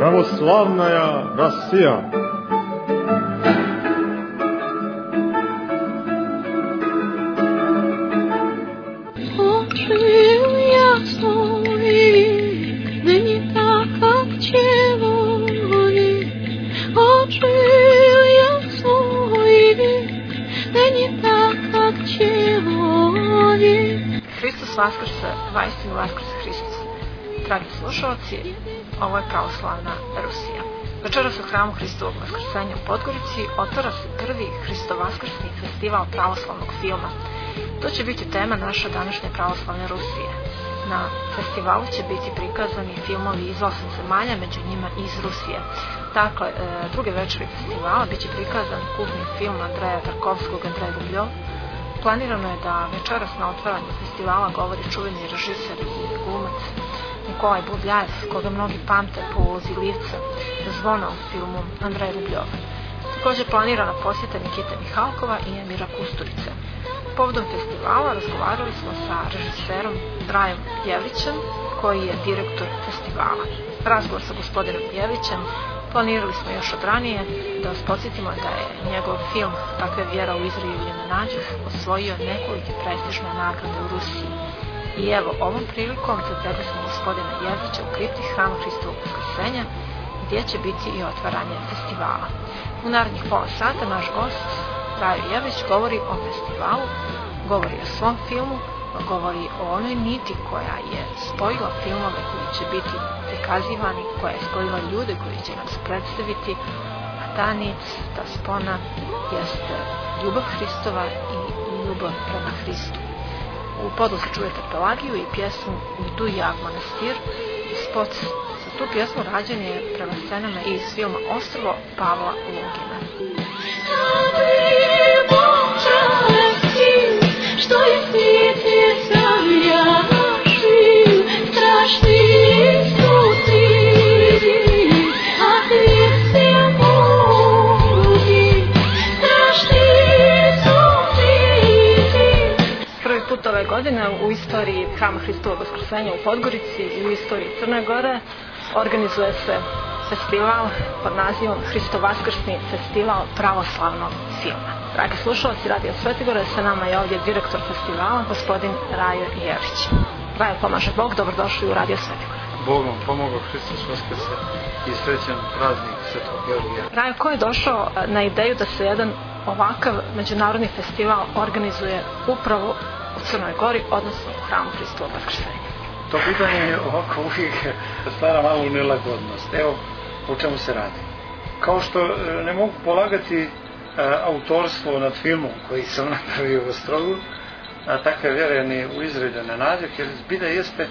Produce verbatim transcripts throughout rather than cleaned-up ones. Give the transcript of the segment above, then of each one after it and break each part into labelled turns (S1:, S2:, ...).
S1: Православная Россия.
S2: Hristos Vaskrse, vaistinu Vaskrse Hristos. Dragi slušalci, ovo je Pravoslavna Rusija. Večeras u hramu Hristovog Vaskrsenja u Podgorici otvara se prvi Hristo-Vaskrsni festival pravoslavnog filma. To će biti tema naše današnje Pravoslavne Rusije. Na festivalu će biti prikazani filmovi iz osam zemalja, među njima i iz Rusije. Dakle, druge večeri festivala biće prikazan kultni film Andreja Tarkovskog Andrej Rubljov. Planirano je da večeras na otvaranju festivala govori čuveni režiser i glumac Nikolaj Burdljajev, koga mnogi pamte po ulozi Livca Zvona u filmu Andrej Rubljov. Također planirana posjeta Nikite Mihalkova i Emira Kusturice. Povodom festivala razgovarali smo sa režiserom Rajom Jevrićem, koji je direktor festivala. Razgovor sa gospodinom Jevrićem planirali smo još od ranije, da vas podsjetimo da je njegov film Takve vjera u Izraelju ne nađu osvojio nekolike prestižne nagrade u Rusiji. I evo, ovom prilikom zategli smo gospodina Jevrića u kripti hrama Hristovog Vaskrsenja, gdje će biti i otvaranje festivala. U narednih pola sata naš gost Rajo Jevrić govori o festivalu, govori o svom filmu, govori o onoj niti koja je spojila filmove koji će biti prikazivani, koja je spojila ljude koji će nas predstaviti, a ta nit, ta spona jeste ljubav Hristova i ljubav prema Hristu. U podlozi čujete Pelagiju i pjesmu Idu ja v manastir. Spot za tu pjesmu rađen je prema scenama iz filma Ostrvo Pavla Lugina. Što je svijet je sam ja živ, strašni suci, a grijeh se budi, strašni suci. Prvi put ove godine u istoriji hrama Hristovog Vaskrsenja u Podgorici i u istoriji Crne Gore organizuje se festival pod nazivom Hristo-Vaskrsni festival pravoslavnog filma. Dragi slušalci Radio Svetigore, sa nama je ovdje direktor festivala, gospodin Rajo Jevrić. Rajo, pomaže Bog, dobrodošli u Radio Svetigore.
S3: Bog vam pomogao, Hristos Vaskrse i srećan praznik Svetog Georgija.
S2: Rajo, ko je došao na ideju da se jedan ovakav međunarodni festival organizuje upravo u Crnoj Gori, odnosno u hramu Hristovog Vaskrsenja?
S3: To pitanje je ovako uvijek stvara malu nelagodnost. Evo o čemu se radi. Kao što ne mogu polagati autorstvo nad filmom koji sam napravio u Ostrogu, a takve vjere ni u Izraelju ne nađe, jer zbilja jeste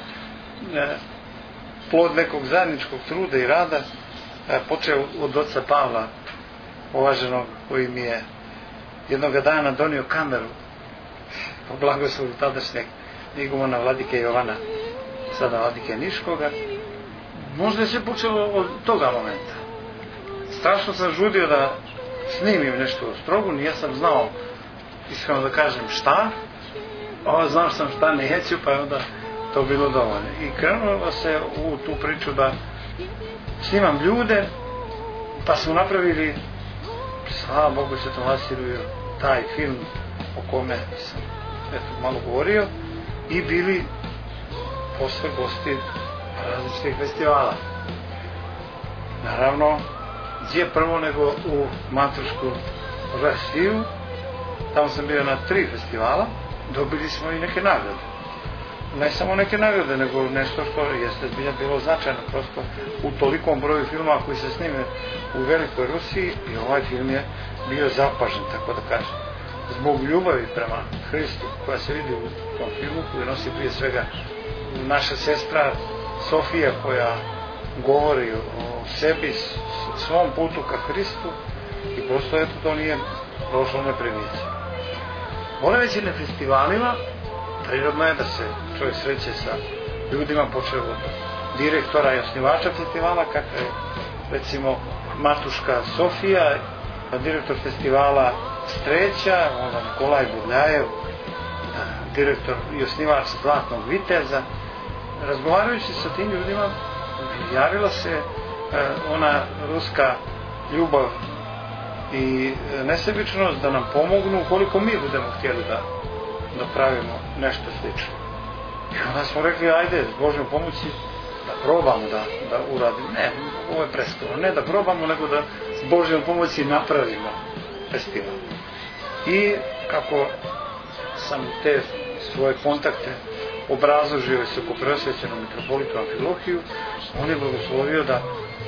S3: plod nekog zajedničkog truda i rada, počeo od oca Pavla, uvaženog, koji mi je jednog dana donio kameru po blagoslovu tadašnjeg igumana vladike Jovana, sada vladike Niškoga. Možda je sve počelo od toga momenta. Strašno sam žudio da snimim nešto u Ostrogu, nisam znao, iskreno da kažem, šta, a znao sam šta neću, pa je onda to bilo dovoljno. I krenulo se u tu priču da snimam ljude, pa smo napravili, slava Bogu Svetom Vasiliju, taj film o kome sam eto, malo govorio, i bili posle gosti različitih festivala. Naravno, gdje prvo nego u Matušku Rusiju, tamo sam bio na tri festivala, dobili smo i neke nagrade. Ne samo neke nagrade, nego nešto što jeste zbilja bilo značajno, prosto u tolikom broju filmova koji se snime u Velikoj Rusiji, i ovaj film je bio zapažen, tako da kažem. Zbog ljubavi prema Hristu koja se vidi u tom filmu, koju nosi prije svega naša sestra Sofija, koja govori o sebi, svom putu ka Hristu, i prosto eto to nije prošlo neprimjećeno. Boraveći na festivalima, prirodno je da se čovjek sreće sa ljudima, počeo od direktora i osnivača festivala, kakva je recimo Matuška Sofija, direktor festivala Streća, onda Nikolaj Burdljajev, direktor i osnivač Zlatnog viteza. Razgovarajući sa tim ljudima, javila se ona ruska ljubav i nesebičnost da nam pomognu koliko mi budemo htjeli da, da pravimo nešto slično. I onda smo rekli, ajde, s Božjom pomoći da probamo da, da uradimo. Ne, ovo je preskoro. Ne da probamo, nego da s Božjom pomoći napravimo festival. I kako sam te svoje kontakte obrazložio visokopreosvećenom mitropolitu Amfilohiju, on je blagoslovio da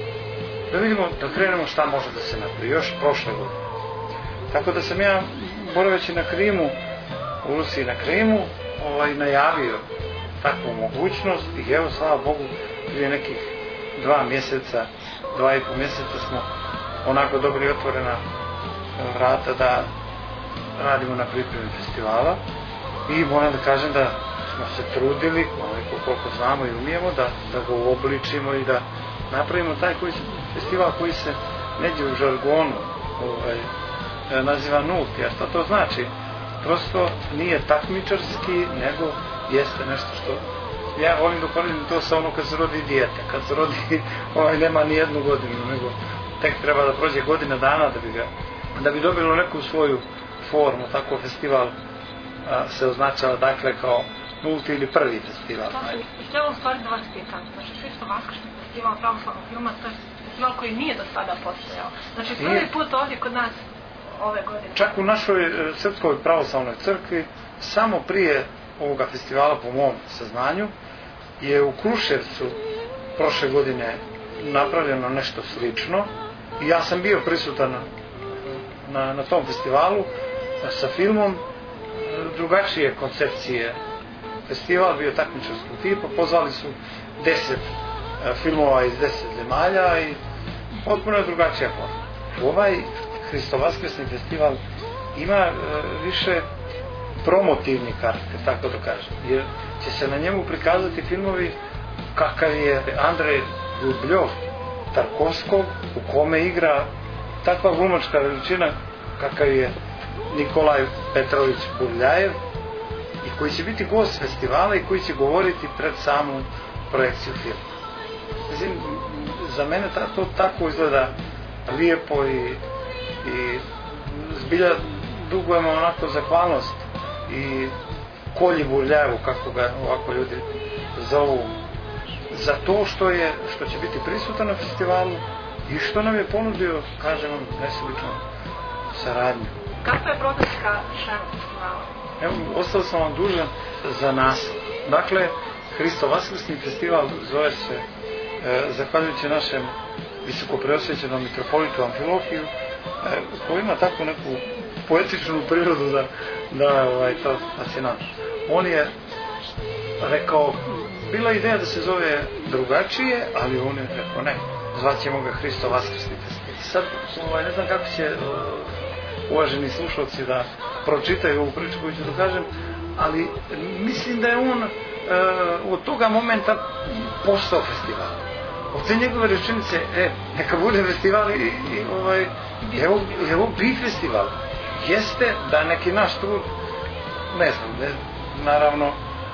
S3: da vidimo, da krenemo šta može da se napravi, još prošle godine. Tako da sam ja, boraveći na Krimu, u Rusiji na Krimu, ovaj, najavio takvu mogućnost i evo, slava Bogu, prije nekih dva mjeseca, dva i po mjeseca smo onako dobili otvorena vrata da radimo na pripremi festivala i moram da kažem da smo se trudili, onoliko koliko znamo i umijemo, da, da ga uobličimo i da napravimo taj koji se, festival koji se neđe u žargonu ovaj, naziva nulti. A što to znači? Prosto nije takmičarski, nego jeste nešto što ja volim da uporedim to sa ono kad se rodi dijete. Kad se rodi, ovaj, nema ni jednu godinu, nego tek treba da prođe godina dana da bi ga, da bi dobilo neku svoju formu. Tako festival a, se označava dakle kao nulti ili prvi festival.
S2: Htjela u stvari da vas pitam, znači Hristo Vaskršnji festival pravoslavnog filma, to je festival koji nije do sada postojao. Znači prvi put ovdje kod nas ove godine.
S3: Čak u našoj Srpskoj pravoslavnoj crkvi, samo prije ovoga festivala, po mom saznanju, je u Kruševcu prošle godine napravljeno nešto slično i ja sam bio prisutan na, na tom festivalu sa filmom drugačije koncepcije. Festival bio takmičarskog tipa, pozvali su deset filmova iz deset zemalja i potpuno je drugačija forma. Ovaj Hristo Vaskrsni festival ima e, više promotivni karakter, tako da kažem, jer će se na njemu prikazati filmovi kakav je Andrej Rubljov Tarkovskog, u kome igra takva glumačka veličina kakav je Nikolaj Petrović Burljajev i koji će biti gost festivala i koji će govoriti pred samu projekciju filma. Mislim, za mene to tako izgleda lijepo i, i zbilja dugujemo onako zahvalnost i Kolji Burljajevu, kako ga ovako ljudi zovu, za to što je, što će biti prisutan na festivalu i što nam je ponudio, kažem vam, nesebičnu saradnju.
S2: Kako je programska šema festivala?
S3: Evo, ostao sam vam dužan za naslov. Dakle, Hristo Vaskrsni festival zove se, e, zahvaljujući našem visokopreosvećenom mitropolitu Amfilohiju, e, koji ima takvu neku poetičnu prirodu da, da ovaj, to fascinantno. On je rekao, bila ideja da se zove drugačije, ali on je rekao ne, zvaćemo ga Hristo Vaskrsni festival. Sad, ovaj, ne znam kako će uvaženi slušalci da pročitaju ovu priču koju ću da kažem, ali mislim da je on e, od toga momenta postao festival. Od te njegove rečenice, e, neka bude festival i, i ovaj, evo, evo bi festival. Jeste da neki naš trud, ne znam, ne, naravno,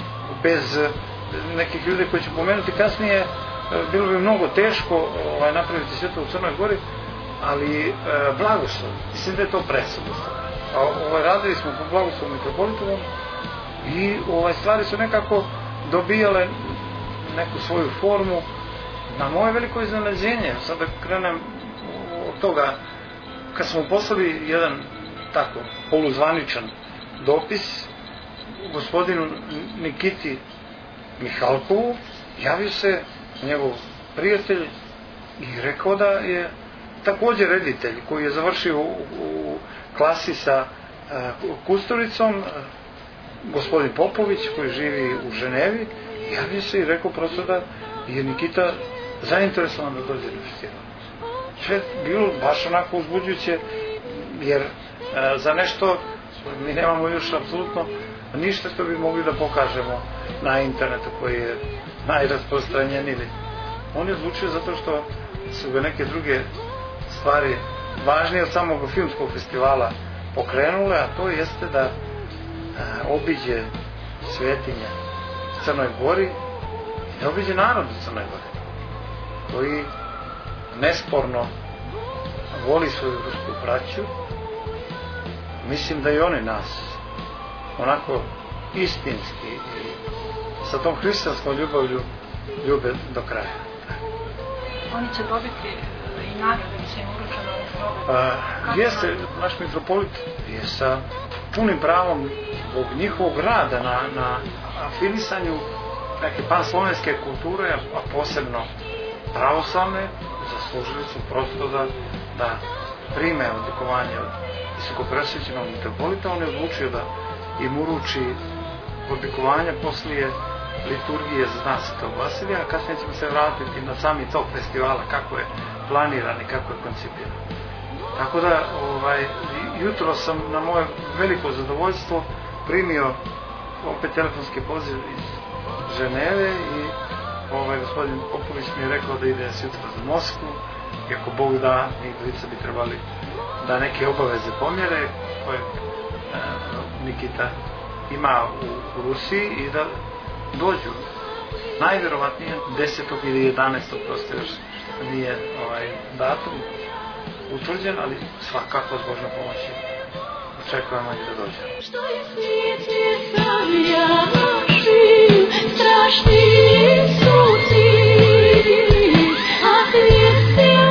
S3: bez nekih ljudi koji će pomenuti kasnije, bilo bi mnogo teško ovaj, napraviti sve to u Crnoj Gori, ali e, blagoslov, mislim da je to presudno. Ovaj, radili smo po blagoslovu mitropolitovom i ovaj, stvari su nekako dobijale neku svoju formu. Na moje veliko iznenađenje, sad da krenem od toga, kad smo poslali jedan tako poluzvaničan dopis gospodinu Nikiti Mihalkovu, javio se njegov prijatelj i rekao da je također reditelj koji je završio u, u klasi sa uh, Kusturicom, uh, gospodin Popović koji živi u Ženevi, javio se i rekao prosto da je Nikita zainteresovan da dođe na festival. Sve je bilo baš onako uzbuđujuće, jer uh, za nešto mi nemamo još apsolutno ništa što bi mogli da pokažemo na internetu koji je najrasprostranjeniji. On je odlučio zato što su ga neke druge stvari važnije od samog filmskog festivala pokrenule, a to jeste da a, obiđe svetinje Crnoj Gori i da obiđe narod u Crnoj Gori, koji nesporno voli svoju rusku braću, mislim da i oni nas onako istinski i sa tom hrišćanskom ljubavlju ljube do kraja.
S2: Oni će dobiti i nagrade, će im uručeno ove
S3: slobe. Jeste, naš mitropolit je sa punim pravom zbog njihovog rada na, na afirmisanju neke panslovenske kulture, a posebno pravoslavne, zaslužili su prosto da, da prime odlikovanje od visokopresvećenog mitropolita. On je odlučio da im uruči odlikovanje poslije liturgije za dan Svetog Vasilija, a kasnije ćemo se vratiti na sami tok festivala, kako je planiran i kako je koncipiran. Tako da, ovaj, jutro sam na moje veliko zadovoljstvo primio opet telefonski poziv iz Ženeve i ovaj, gospodin Popović mi je rekao da ide sutra za Moskvu i ako Bog da, njih dvojica bi trebali da neke obaveze pomjere koje e, Nikita ima u, u Rusiji i da dođu najvjerovatnije desetog ili jedanaestog prosto još nije ovaj datum utvrđen, ali svakako s Božjom pomoći očekujemo i da dođe. Što je svijet je savljaši, strašni su ti, a Hrist je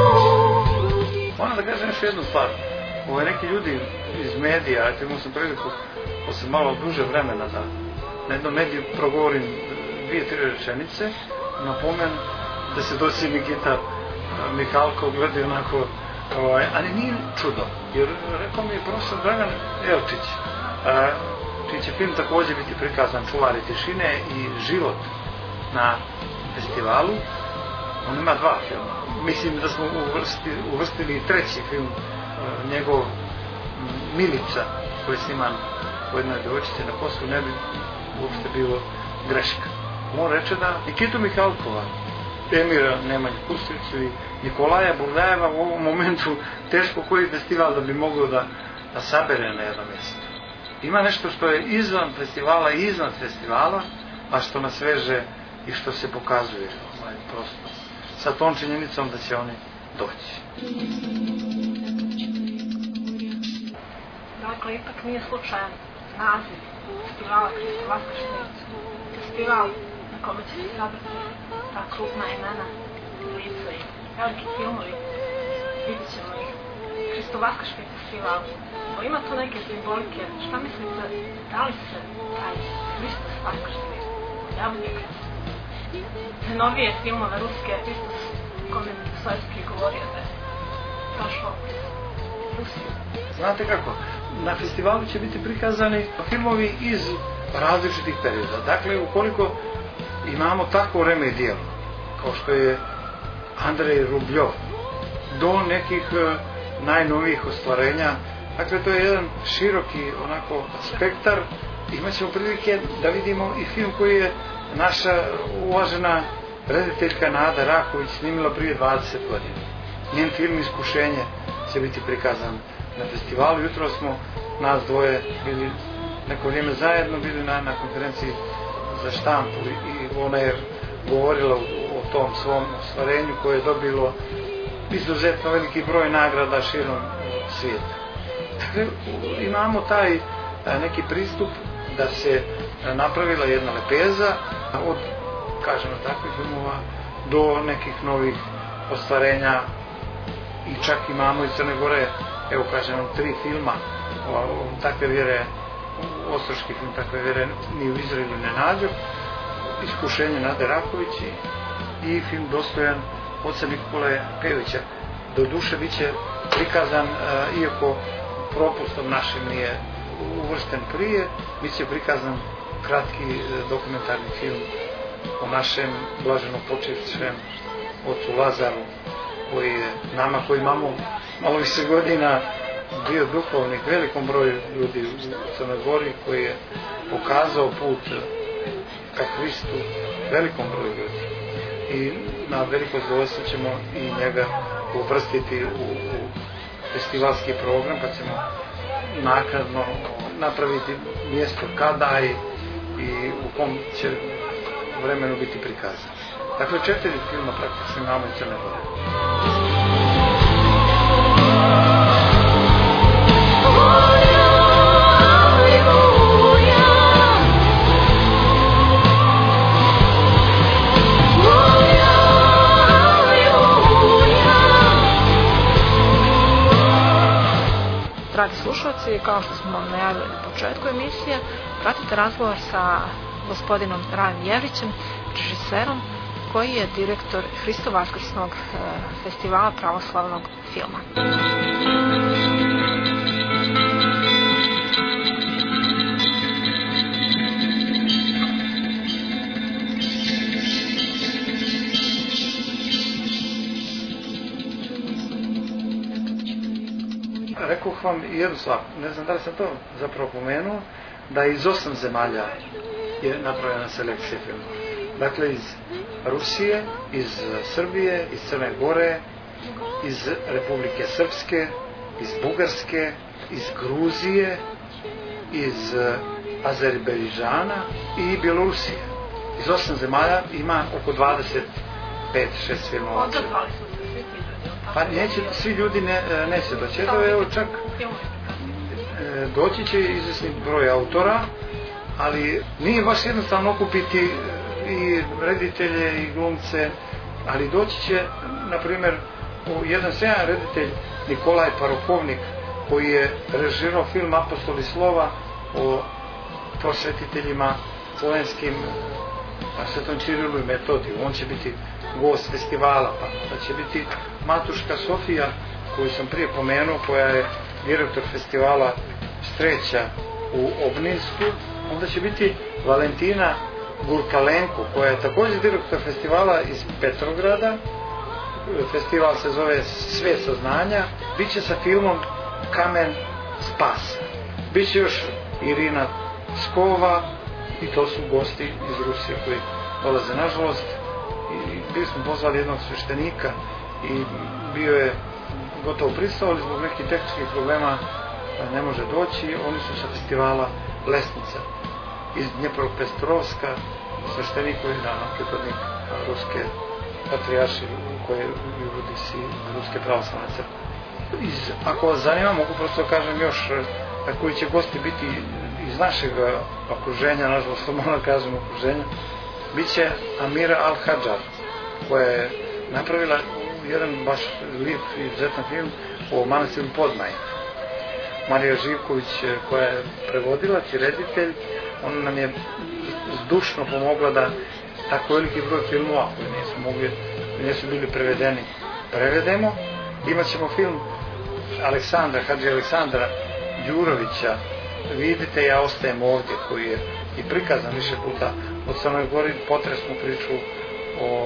S3: moj. Moram da kažem još jednu stvar. Ovo neki ljudi iz medija, eto imao sam priliku posle malo duže vremena da na jednom mediju progovorim dvije, tri rečenice, napomen da se dosi Nikita Mihalkov gleda onako, ovaj, ali nije čudo, jer rekao mi je profesor Dragan Elčić, a, čiji će film također biti prikazan Čuvari tišine i život na festivalu. On ima dva filma. Mislim da smo uvrstili, uvrstili i treći film, a, njegov Milica, koji je sniman u jednoj devojčici na Kosovu, ne bi uopšte bilo greška. On reče da Nikitu Mihalkova, Emira Nemanju Kustricu i Nikolaja Burdajeva u ovom momentu teško koji festival da bi mogao da, da sabere na jedno mjesto. Ima nešto što je izvan festivala i iznad festivala, a što nas veže i što se pokazuje ovaj, prosto sa tom činjenicom da će oni doći.
S2: Dakle, ipak nije slučajan naziv festivala Hristo Vaskršnjicu. Festival na kome će se sabrati ta krupna imena, lica i veliki filmovi. Vidjet ćemo ih. Hristo Vaskršnji festival. O, ima tu neke simbolike. Šta mislite, da li se taj Hristos Vaskršnji objavljuje kroz te novije filmove ruske, Hristos kome Dostojevski govorio da je prošao Rusiju?
S3: Znate kako? Na festivalu će biti prikazani filmovi iz različitih perioda. Dakle, ukoliko imamo takvo vreme i dijelo, kao što je Andrej Rubljov, do nekih uh, najnovijih ostvarenja, dakle, to je jedan široki onako spektar. Imaćemo prilike da vidimo i film koji je naša uvažena rediteljka Nada Raković snimila prije dvadeset godina. Njen film Iskušenje će biti prikazan na festivalu. Jutro smo nas dvoje bili neko vrijeme zajedno, bili na, na konferenciji za štampu i ona je govorila o, o tom svom ostvarenju koje je dobilo izuzetno veliki broj nagrada širom svijeta. Dakle, imamo taj neki pristup da se napravila jedna lepeza od, kažemo, takvih filmova do nekih novih ostvarenja i čak imamo iz Crne Gore, evo kažemo, tri filma o, takve vjere, ostroški film takve vjere ni u Izraelu ne nađu, Iskušenje Nade Raković i film Dostojan oca Nikole Pejovića. Do duše bit će prikazan, iako propustom našim nije uvršten prije, bit će prikazan kratki dokumentarni film o našem blaženo počivšem ocu Lazaru, koji je nama koji imamo malo više godina bio duhovnik velikom broju ljudi u Crnoj Gori, koji je pokazao put ka Hristu velikom broju ljudi. I na veliko zadovoljstvo ćemo i njega uvrstiti u, u festivalski program, pa ćemo naknadno napraviti mjesto kada i, i u kom će vremenu biti prikazan. Dakle, četiri filma praktično imamo iz Crne Gore.
S2: Dragi slušalci, kao što smo vam najavili na početku emisije, pratite razgovor sa gospodinom Rajom Jevrićem, režiserom, koji je direktor Hristo-Vaskrsnog festivala pravoslavnog filma.
S3: Rekoh vam jednu stvar, ne znam da li sam to zapravo pomenuo, da iz osam zemalja je napravljena selekcija filmova. Dakle, iz Rusije, iz Srbije, iz Crne Gore, iz Republike Srpske, iz Bugarske, iz Gruzije, iz Azerbejdžana i Bjelorusije. Iz osam zemalja ima oko dvadeset pet šest filmova.
S2: Odazvali su se svi ti ljudi.
S3: Pa neće, svi ljudi ne, neće doći. Evo čak doći će izvesni broj autora, ali nije baš jednostavno okupiti i reditelje i glumce, ali doći će, na primjer, jedan sjajan reditelj Nikolaj Parokovnik, koji je režirao film Apostoli slova o prosvetiteljima slovenskim, Svetom Čirilu i Metodiju. On će biti gost festivala, pa da će biti Matuška Sofija, koju sam prije pomenuo, koja je direktor festivala Streća u Obninsku. Onda će biti Valentina Gurkalenko, koja je također direktor festivala iz Petrograda. Festival se zove Sve saznanja. Biće sa filmom Kamen spasa. Biće još Irina Skova, i to su gosti iz Rusije koji dolaze, nažalost. I bili smo pozvali jednog sveštenika i bio je gotovo pristao, ali zbog nekih tehničkih problema ne može doći. Oni su sa festivala Lesnica iz Dnjepropetrovska, sveštenik koji je naravno pripadnik ruske patrijarši koje vodi si Ruske pravoslavne crkve. Iz, ako vas zanima, mogu prosto kažem još koji će gosti biti iz našeg okruženja, nažalost to moram kažem okruženja. Biće Amira Al-Hadžar, koja je napravila jedan baš lijep i izuzetan film o manastiru Podmaj. Marija Živković, koja je prevodilac i reditelj, ona nam je zdušno pomogla da tako veliki broj filmova koji nisu mogli, nisu bili prevedeni, prevedemo. Imaćemo film Aleksandra, Hadži Aleksandra Đurovića, Vidite, ja ostajem ovdje, koji je i prikazan više puta od Crnoj Gori, potresnu priču o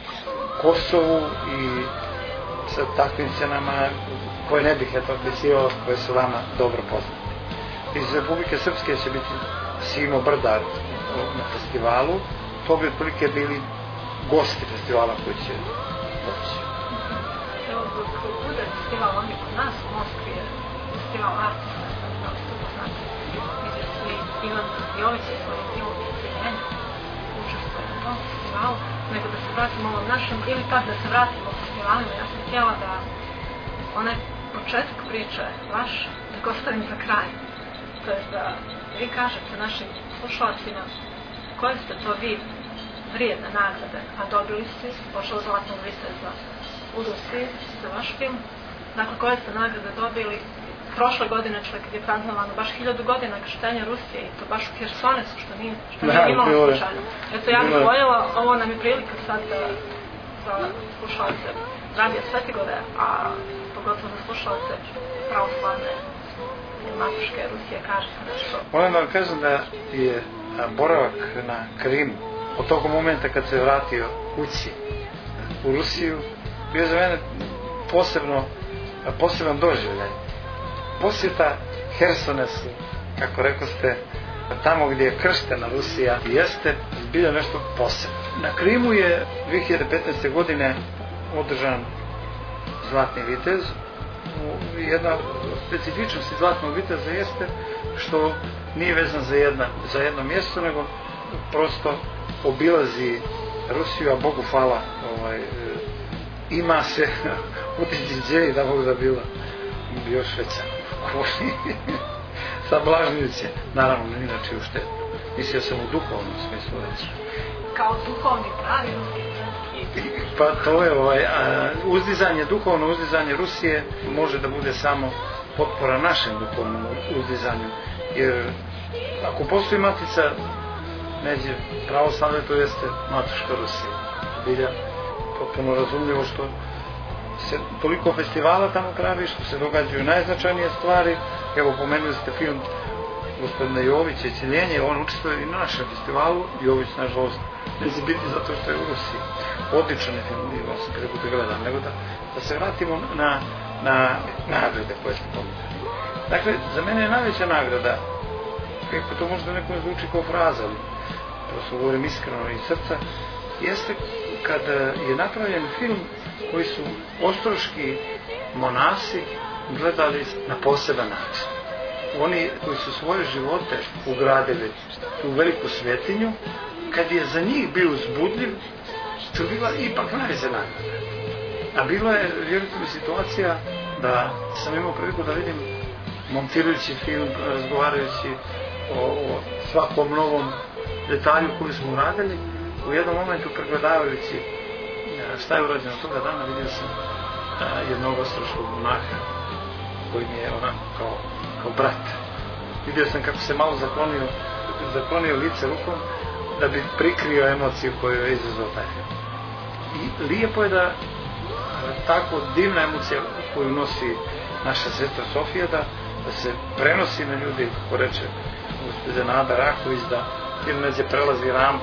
S3: Kosovu i sa takvim scenama koje ne bih eto opisivao, koje su vama dobro poznate. Iz Republike Srpske će biti Simo Brdar na festivalu. To bi otprilike bili gosti festivala koji će doći.
S2: Evo, dok bude festival ovdje kod nas u Moskvi, je festival Artisa, da li ste poznati, gdje svi Ivan Jović je svojim filmom Cijenjenja učestvuje na tom festivalu, nego da se vratimo ovom našem, ili pak da se vratimo festivalima. Ja sam htjela da onaj početak priče vaš, da ga ostavim za kraj. To je da vi kažete našim slušalcima koje ste to vi vrijedne nagrade, a dobili ste, pošao Zlatnog viteza u Rusiji za vaš film. Dakle, koje ste nagrade dobili prošle godine, čak kad je praznovano baš hiljadu godina krštenja Rusije i to baš u Hersonesu, što nije, što nije da, imalo slučajno. Eto, ja bih voljela, ovo nam je prilika sad da, za slušalce Radija Svetigore, a pogotovo za slušalce pravoslavne Matuške Rusije, kažete nešto.
S3: Moram da vam kažem da je boravak na Krimu od tog momenta kad se vratio kući u Rusiju bio za mene posebno poseban doživljaj. Posjeta Hersonesu, kako rekoste, tamo gdje je krštena Rusija, jeste zbilja nešto posebno. Na Krimu je dvije hiljade petnaeste. godine održan Zlatni vitez. Jedna specifičnost Zlatnog viteza jeste što nije vezan za, jedna, za jedno mjesto, nego prosto obilazi Rusiju, a Bogu hvala, ovaj, ima se utjeđenje da Bog da bila još veća. Sablažnjujuće, naravno, inače u štetu. Mislio sam u duhovnom smislu reći.
S2: Kao duhovni pravi ruski crkvi.
S3: Pa to je ovaj, a, uzdizanje, duhovno uzdizanje Rusije može da bude samo potpora našem duhovnom uzdizanju. Jer ako postoji matica neđe pravoslavne, to jeste matička Rusija. Bilja, potpuno razumljivo što se toliko festivala tamo pravi, što se događaju najznačajnije stvari. Evo, pomenuli ste film gospodina Jovića, Ciljenje, on učestvuje i na našem festivalu. Jović, nažalost, neće biti zato što je u Rusiji. Odličan je film, on se prvi put gledam, nego da, da se vratimo na, na nagrade koje ste pomenuli. Dakle, za mene je najveća nagrada, kako to možda nekom zvuči kao fraza, ali prosto govorim iskreno iz srca, jeste kada je napravljen film koji su ostroški monasi gledali na poseban način. Oni koji su svoje živote ugradili u veliku svetinju, kad je za njih bio uzbudljiv, to je bila ipak najveća nagrada. A bilo je, vjerujte mi, situacija da sam imao priliku da vidim, montirajući film, razgovarajući o, o svakom novom detalju koji smo uradili, u jednom momentu pregledavajući šta je urađeno toga dana, vidio sam jednog ostroškog monaha koji mi je onako kao, kao brat. Vidio sam kako se malo zaklonio, zaklonio lice rukom da bi prikrio emociju koju je izazvao taj film. I lijepo je da tako divna emocija koju nosi naša sestra Sofija, da, da se prenosi na ljudi, kako reče gospođa Nada Raković, da film neđe prelazi rampu,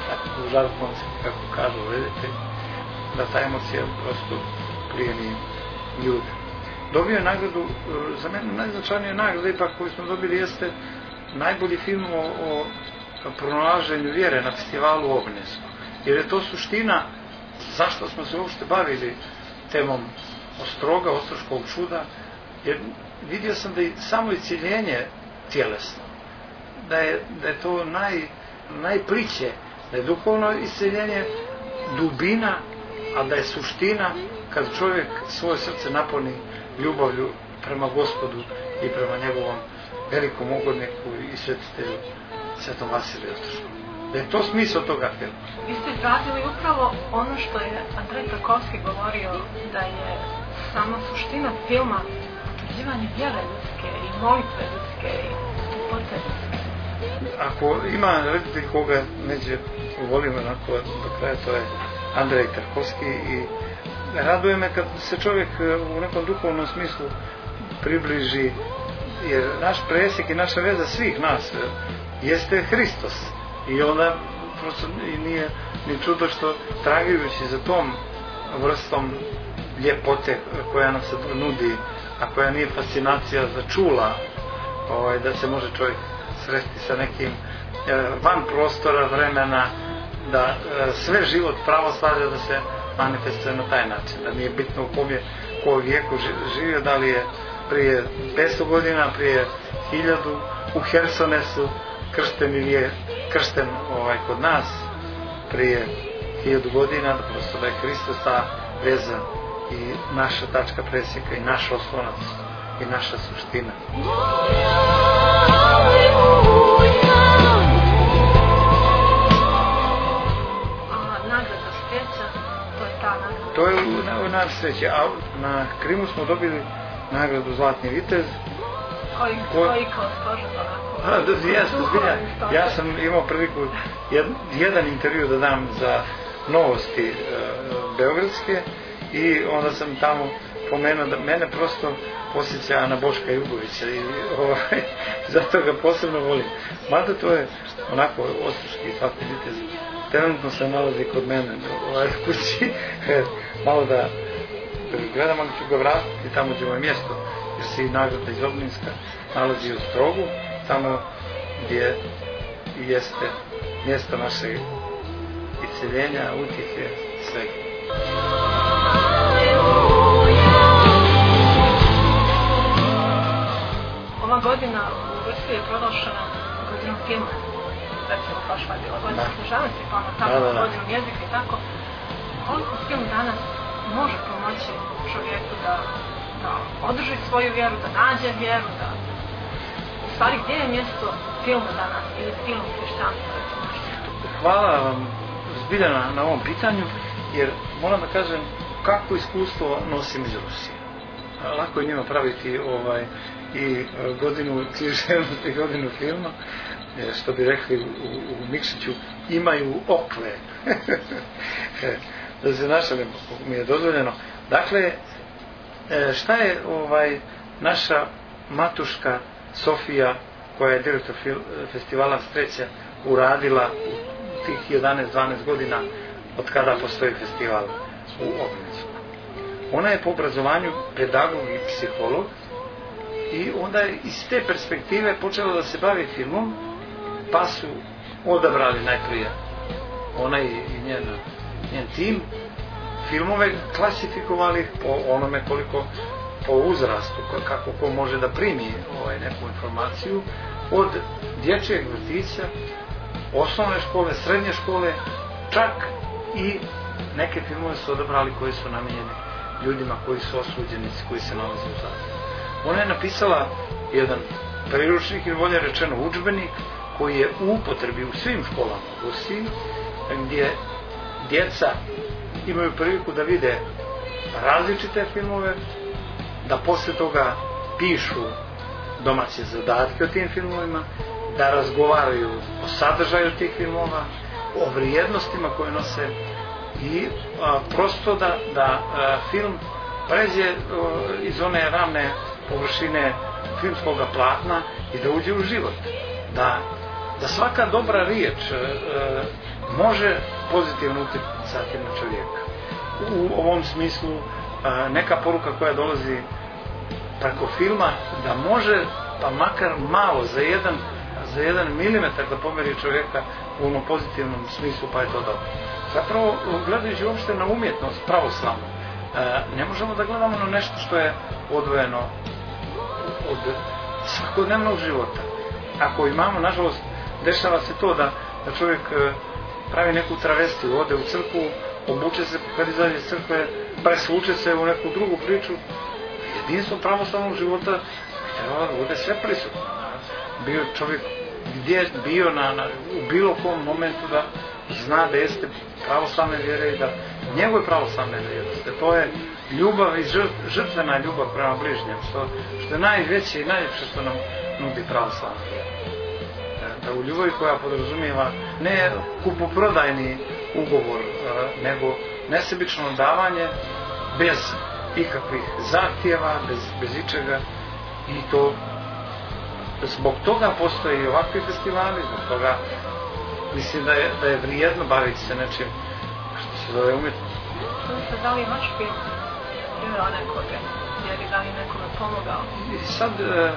S3: u žargonski, kako kažu, vidite, da ta emocija prosto plijeni ljude. Dobio je nagradu, za mene najznačajnija nagrada ipak koju smo dobili jeste najbolji film o, o pronalaženju vjere na festivalu Ognjesko. Jer je to suština zašto smo se uopšte bavili temom Ostroga, Ostroškog čuda, jer vidio sam da je samo iscjeljenje tjelesno, da je, da je to naj, najpliće, da je duhovno isceljenje dubina, a da je suština kad čovjek svoje srce napuni ljubavlju prema Gospodu i prema njegovom velikom ugodniku i svetitelju Svetom Vasiliju Ostroškom. Da je to smisao toga filma.
S2: Vi ste izrazili upravo ono što je Andrej Tarkovski govorio, da je sama suština filma utvrđivanje vjere ljudske i molitve ljudske i ljubote ljudske.
S3: Ako ima reditelj koga neđe volimo onako do kraja, to je Andrej Tarkovski i raduje me kad se čovjek u nekom duhovnom smislu približi, jer naš presjek i naša veza svih nas jeste Hristos i onda prosto nije ni čudo što tragajući za tom vrstom ljepote koja nam se nudi, a koja nije fascinacija za čula, ovaj, da se može čovjek sresti sa nekim van prostora, vremena, da sve život pravoslavlja da se manifestuje na taj način, da nije bitno u kom je ko vijeku živio, da li je prije petsto godina, prije hiljadu, u Hersonesu kršten ili je kršten ovaj, kod nas prije hiljadu godina, da prosto da je Hristos ta veza i naša tačka presjeka i naš oslonac i naša suština. To je u, u naš sreći, a na Krimu smo dobili nagradu Zlatni vitez.
S2: Koji, ko... koji kao stožer?
S3: Jesno, zbilja. Ja sam imao priliku jed, jedan intervju da dam za Novosti e, beogradske i onda sam tamo pomenuo da mene prosto posjeća na Boška Jugovića i ovaj, zato ga posebno volim. Mada to je onako ostroški Zlatni vitez. Trenutno se nalazi kod mene u ovoj kući, malo da gledam, ali ću ga vratiti tamo gdje mu je mjesto, jer se i nagrada iz Obninska nalazi u Strogu, tamo gdje jeste mjesto našeg isceljenja, utjehe, svega.
S2: Ova godina u Rusiji je proglašena godinom filma. Recimo, prošla je bila godina želite pa na tako
S3: da, da, da.
S2: godinu jezika i tako, koliko film danas može pomoći čovjeku da, da održi svoju vjeru, da nađe vjeru, da u stvari gdje je mjesto filmu danas ili filmu hrišćanstva?
S3: Hvala vam zbilja na, na ovom pitanju, jer moram da kažem kako iskustvo nosim iz Rusije. Lako je njima praviti ovaj, i godinu književnosti i godinu filma, što bi rekli u, u, u Nikšiću, imaju okle. Da se našalim, mi je dozvoljeno. Dakle, šta je ovaj, naša matuška Sofija, koja je direktor fil, festivala Sreća, uradila u tih jedanaest dvanaest godina od kada postoji festival u Ognicu? Ona je po obrazovanju pedagog i psiholog i onda je iz te perspektive počela da se bavi filmom, pa su odabrali najprije ona i njen, njen tim filmove, klasifikovali po onome koliko po uzrastu, kako ko može da primi ovaj, neku informaciju, od dječjeg vrtića, osnovne škole, srednje škole, čak i neke filmove su odabrali koji su namijenjeni ljudima koji su osuđenici, koji se nalaze u zatvoru. Ona je napisala jedan priručnik, ili bolje rečeno udžbenik, koji je u upotrebi u svim školama u Rusiji, gdje djeca imaju priliku da vide različite filmove, da posle toga pišu domaće zadatke o tim filmovima, da razgovaraju o sadržaju tih filmova, o vrijednostima koje nose i a, prosto da, da a, film pređe a, iz one ravne površine filmskog platna i da uđe u život. Da, da svaka dobra riječ a, a, može pozitivno utjecati na čovjeka. U ovom smislu a, neka poruka koja dolazi preko filma, da može pa makar malo za jedan, za jedan milimetar da pomeri čovjeka u onom pozitivnom smislu, pa je to dobro. Zapravo, gledajući uopšte na umjetnost pravoslavnu, ne možemo da gledamo na nešto što je odvojeno od svakodnevnog života. Ako imamo, nažalost, dešava se to da, da čovjek pravi neku travestiju, ode u crkvu, obuče se kad izađe iz crkve, presvuče se u neku drugu priču. Jedinstvo pravoslavnog života treba da bude sve prisutno. Bio čovjek gdje bio na, na, u bilo kom momentu da zna da jeste pravoslavne vjere i da njegove pravoslavne vjereste. To je ljubav i žrtvena ljubav prema bližnjem, što, što je najveće i najljepše što nam nudi pravoslavna vjera. Da u ljubavi koja podrazumijeva ne kupoprodajni ugovor, nego nesebično davanje bez ikakvih zahtjeva, bez, bez ičega, i to zbog toga postoji i ovakvi festivali, zbog toga mislim da je, da je vrijedno baviti se nečim što se zove umjetnost.
S2: Da li je vaš film priveo nekoga, jer je da li nekome pomogao?
S3: I sad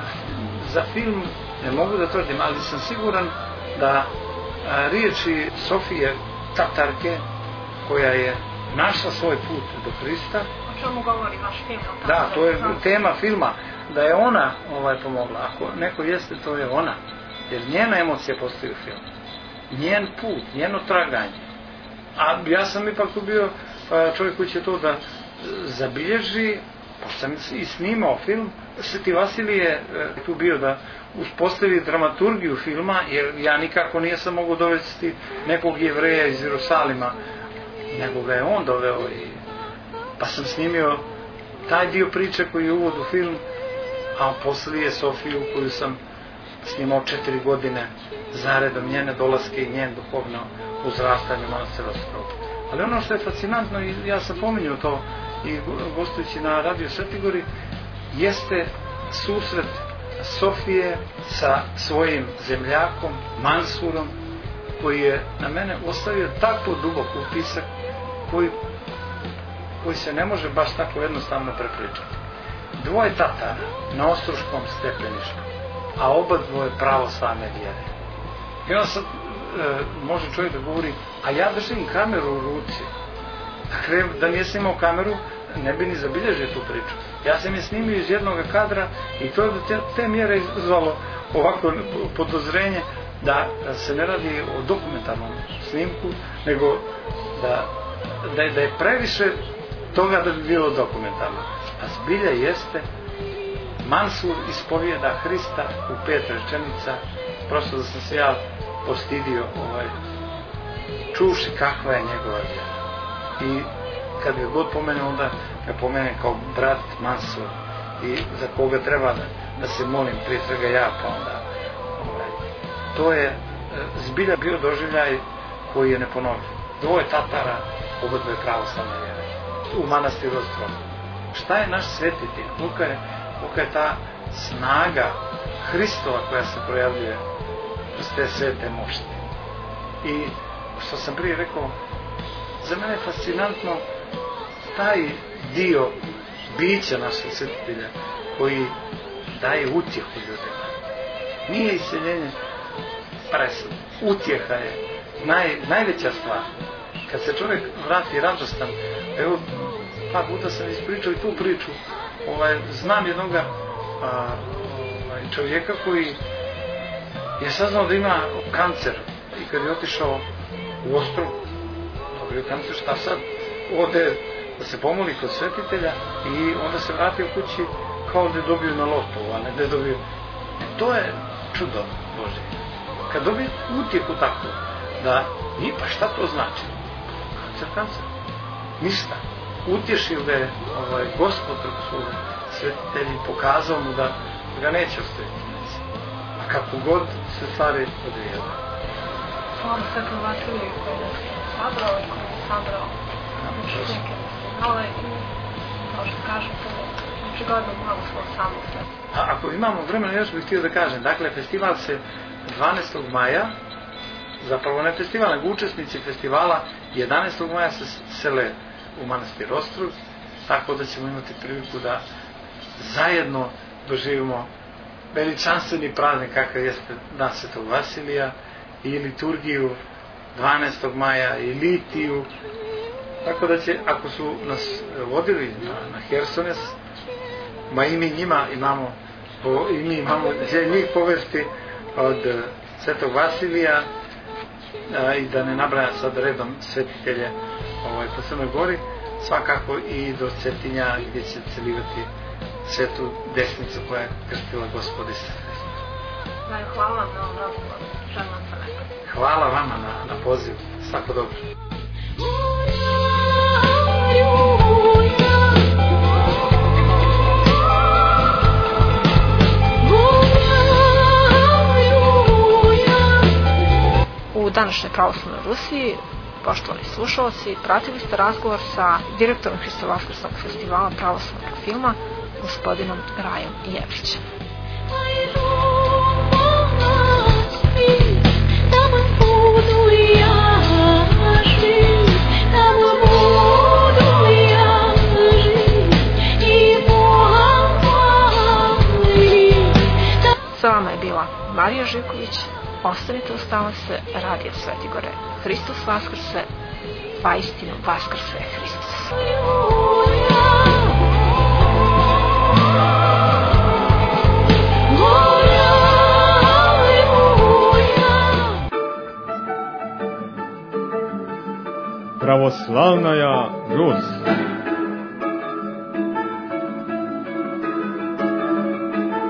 S3: za film ne mogu da tvrdim, ali sam siguran da riječi Sofije Tatarke, koja je našla svoj put do Hrista.
S2: O čemu govori vaš film?
S3: Da, to je tema filma, da je ona ovaj, pomogla. Ako neko jeste, to je ona. Jer njena emocija postoji u filmu. Njen put, njeno traganje. A ja sam ipak tu bio čovjek koji će to da zabilježi, pošto sam i snimao film. Sveti Vasilij je tu bio da uspostavi dramaturgiju filma, jer ja nikako nisam mogu dovesti nekog Jevreja iz Jerusalima, nego ga je on doveo, i pa sam snimio taj dio priče koji je uvod u film, a poslije Sofiju koju sam snimao četiri godine zaredom, njene dolaske i njen duhovno uzrastanje u manastira Ostroga. Ali ono što je fascinantno, i ja sam pominjao to i gostujući na Radio Svetigori, jeste susret Sofije sa svojim zemljakom Mansurom, koji je na mene ostavio tako dubok utisak koji, koji se ne može baš tako jednostavno prepričati. Dvoje Tatara na Ostroškom stepeništu, a oba dvoje pravoslavne vjere. I onda sad e, može čovjek da govori, a ja držim kameru u ruci. Dakle, da nisam imao kameru, ne bi ni zabilježio tu priču. Ja sam je snimio iz jednog kadra i to je do te, te mjere izvalo ovako podozrenje da se ne radi o dokumentarnom snimku, nego da, da, je, da je previše toga da bi bilo dokumentarno. A zbilja jeste, Mansur ispovijeda Hrista u pet rečenica, prosto da sam se ja postidio ovaj, čuši kakva je njegova vjera. I kad ga god pomenem, onda ga pomenem kao brat Mansur i za koga treba da, da se molim, prije svega ja, pa onda ovaj, to je zbilja bio doživljaj koji je neponovljiv. Dvoje Tatara, obodvoje pravoslavne vjere u manastiru Ostrog. Šta je naš svetitelj? Kolika je, kolika je ta snaga Hristova koja se projavljuje kroz te svete mošti. I što sam prije rekao, za mene je fascinantno taj dio bića našeg svetitelja koji daje utjehu ljudima. Nije iseljenje presud. Utjeha je naj, najveća stvar. Kad se čovjek vrati radostan, evo, pa puta sam ispričao i tu priču, ovaj, znam jednog ovaj, čovjeka koji je saznao da ima kancer i kad je otišao u Ostrog, dobio kancer, šta sad? Ode da se pomoli kod svetitelja i onda se vratio kući kao da je dobio na lotu, a ne da je dobio. To je čudo Božje. Kad dobije utjehu tako, da, i pa šta to znači? Kancer, kancer. Ništa. Utješio ga je ovaj, Gospod preko svog svetitelja i pokazao mu da ga neće ostaviti. A kako god se stvari odvijaju.
S2: Hvala Svetom Vasiliju koji nas je sabrao i koji je sabrao učenike festivale i, kao što kažem, to je očigledno blagoslov samog sveta.
S3: A ako imamo vremena, još bih htio da kažem, dakle, festival se dvanaestog maja, zapravo ne festival, nego učesnici festivala jedanaestog maja se sele u manastir Ostrog, tako da ćemo imati priliku da zajedno doživimo veličanstveni praznik kakav jeste Dan Svetog Vasilija i liturgiju dvanaestog maja i litiju, tako da će, ako su nas vodili na, na Hersones, ma i mi njima imamo po, i mi imamo gdje njih povesti od Svetog Vasilija a, i da ne nabrajam sad redom svetitelje ovaj, po Crnoj Gori, svakako i do Cetinja gdje će celivati svetu desnicu koja je krstila Gospoda Isusa Hrista.
S2: Hvala vam na ovom razgovoru. Želim vam sve najbolje.
S3: Hvala vama na, na pozivu. Svako dobro.
S2: U današnjoj pravoslavnoj Rusiji, poštovani slušalci, pratili ste razgovor sa direktorom Hristo-Vaskrskog festivala pravoslavnog filma, gospodinom Rajom Jevićem. Sa vama je bila Marija Živković. Ostanite uz talase Radio Svetigore. Hristos Vaskrse, vaistinu Vaskrse Hristos.
S1: Православная Русь.